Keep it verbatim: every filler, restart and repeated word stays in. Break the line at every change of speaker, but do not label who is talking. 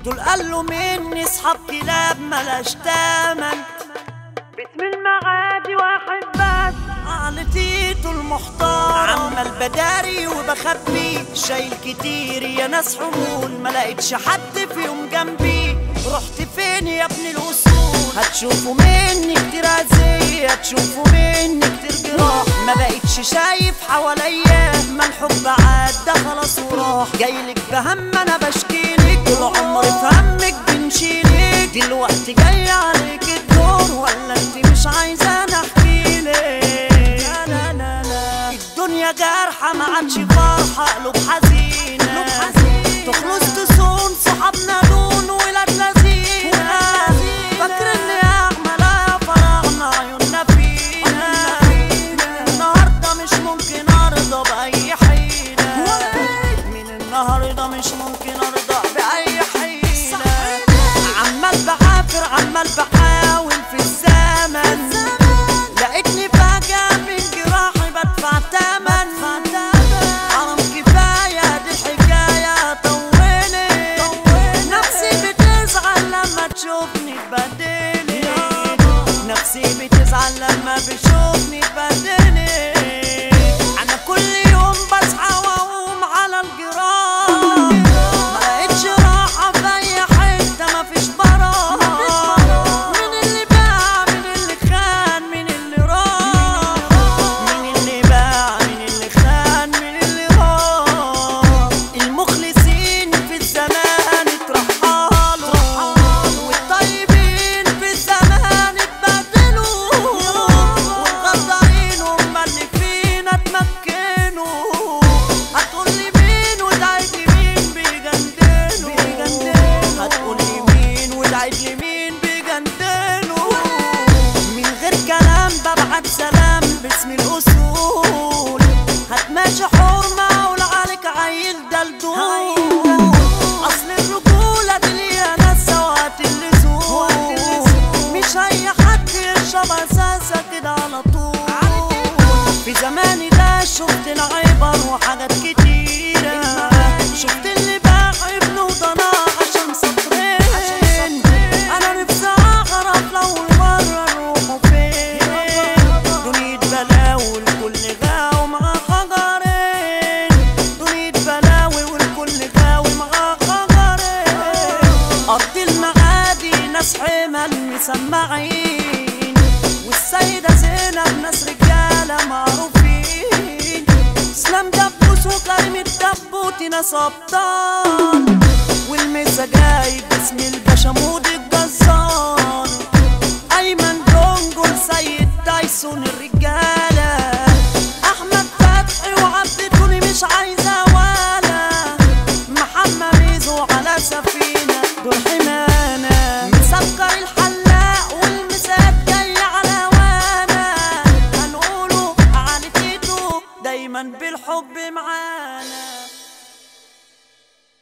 دول قالوا مني صحاب كلاب ملاش تامن.
باسم المعادي واحد بس
عقلتيته المحترم عمال بداري وبخبي شايل كتير يا ناس حمول ملقتش حد فيهم جنبي. رحت فين يا ابن الأصول؟ هتشوفوا مني كتير عزية، هتشوفوا مني كتير جراح. ما بقتش شايف حواليا ما الحب عدى خلاص وراح. جايلك بهم انا بشكيلك طول عمري في همك بنشيلك. دلوقتي جاي عليك الدور ولا انت مش عايزة انا احكيلك؟ لا لا لا لا الدنيا جارحة ما عادش فرحة، قلوب حزينة تخلص تصون صحابنا دون ولاد لذينة. فاكرني اعمل فرحنا عيوننا فينا. النهاردة مش ممكن ارضى بأي حيلة، من النهاردة مش ممكن ارضى بأي حيلة. عمال بعافر عمال بحاول في الزمن، لقيتني فجأة من جراحي بدفع تمن. حرام كفاية دي الحكاية طولت، نفسي بتزعل لما تشوفني اتبدلت. نفسي بتزعل لما بتشوفني اتبدلت. أنا كل يوم بصحى وأقوم على الجراح، ملقتش راحة في أي حتة مفيش براح. مين اللي باع مين اللي خان مين اللي راح؟ مين اللي باع مين اللي خان مين اللي راح؟ المخلصين في الزمان اترحلوا، والطيبين في الزمان اتبدلوا، والغدارين هم اللي فينا اتمكنوا. هتقولي مين وتعيدلي مين بيجندلوا؟ هتقولي مين وتعيدلي مين بيجندلوا؟ من غير كلام ببعت سلام باسم الأصول. هتماشي حرمة أقول عليك عيل دلدول. أصل الرجولة دي ليها ناس سوات اللزوم، مش أي حد يشرب أساسا كده على طول. في زماني ده شفت العبر وحاجات كتيرة، شفت اللي باع ابنه وضناه عشان سطرين. أنا نفسي أعرف لو مرة نروحوا فين. دنيا بلاوي والكل غاوي مع خجرين، دنيا بلاوي والكل غاوي مع خجرين. أرض المعادي ناس حمل مسمعين، والسيدة زينب ناس رجالة معروفين. اسلام دبوس وكريم الدبوتي ناس أبطال، والمسا جاي باسم الباشا مود الجزار. أيمن دونجو سيد تايسون الرجالة، أحمد فتحي وعبد توني مش عايزة ولا. محمد ميزو على سفينة دول حمانة، مسكر الحلاق والمسات جاي على وانا. هنقوله على تيتو دايما بالحب معانا.